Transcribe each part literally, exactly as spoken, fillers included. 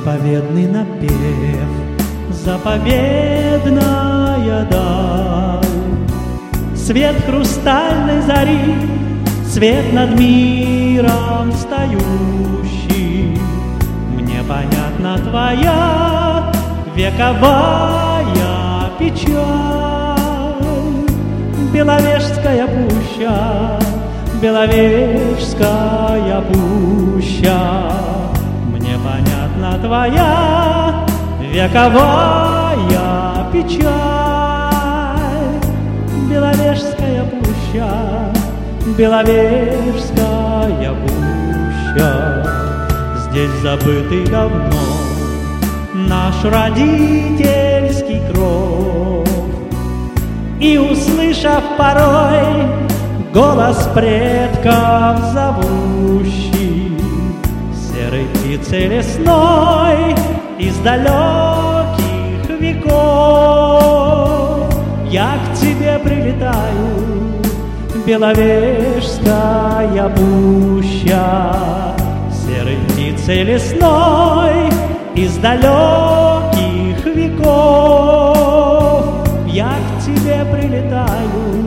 Заповедный напев, заповедная даль, свет хрустальной зари, свет над миром встающий. Мне понятна твоя вековая печаль. Беловежская пуща, Беловежская пуща, мне понятна твоя вековая печаль. Беловежская пуща, Беловежская пуща, здесь забытый давно наш родительский кров. И, услышав порой голос предков зовущий, серой птицей лесной из далеких веков, я к тебе прилетаю, Беловежская пуща, серой птицей лесной из далеких веков, я к тебе прилетаю,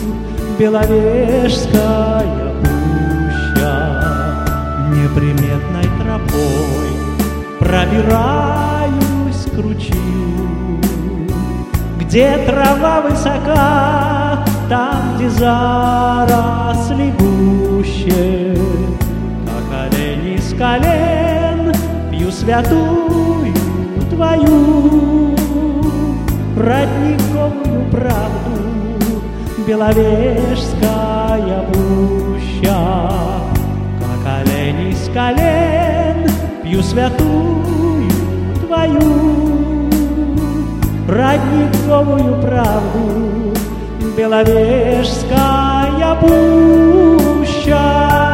Беловежская пуща. Неприметной тропой пробираюсь к ручью, где трава высока, там, где заросли гуще. Как олень из колен пью святую твою родниковую правду, Беловежская пуща. Как олень из колен пью святую твою родниковую правду, Беловежская пуща.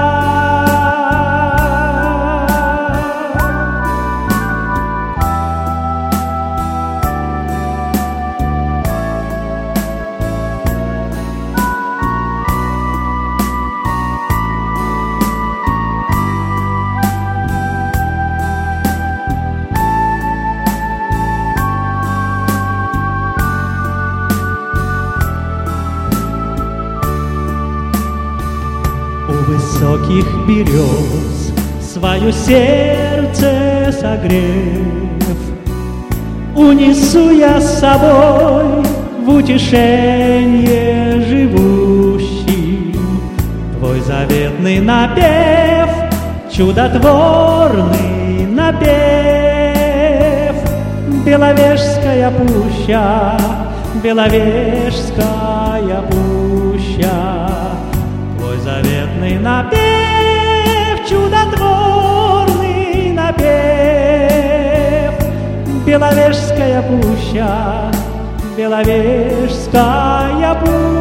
Высоких берез свое сердце согрев, унесу я с собой в утешение живущий твой заветный напев, чудотворный напев. Беловежская пуща, Беловежская пуща, заветный напев, чудотворный напев. Беловежская пуща, Беловежская пуща.